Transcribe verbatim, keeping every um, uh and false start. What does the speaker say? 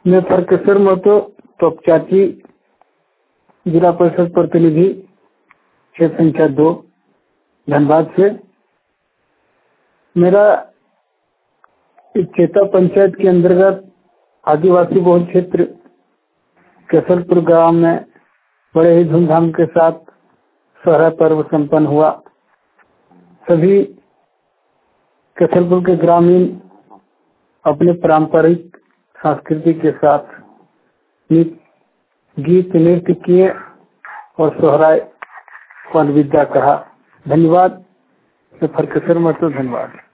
मैं फरकेश्वर महतो टोपचाची जिला परिषद प्रतिनिधि क्षेत्र संख्या दो धनबाद से। मेरा चेता पंचायत के अंतर्गत आदिवासी बहुल क्षेत्र केसरपुर गांव में बड़े ही धूमधाम के साथ सोहराय पर्व संपन्न हुआ। सभी केसरपुर के ग्रामीण अपने पारंपरिक संस्कृति के साथ गीत नृत्य किए और सोहराय को अलविदा कहा। धन्यवाद। फरकेश्वर महतो, धन्यवाद।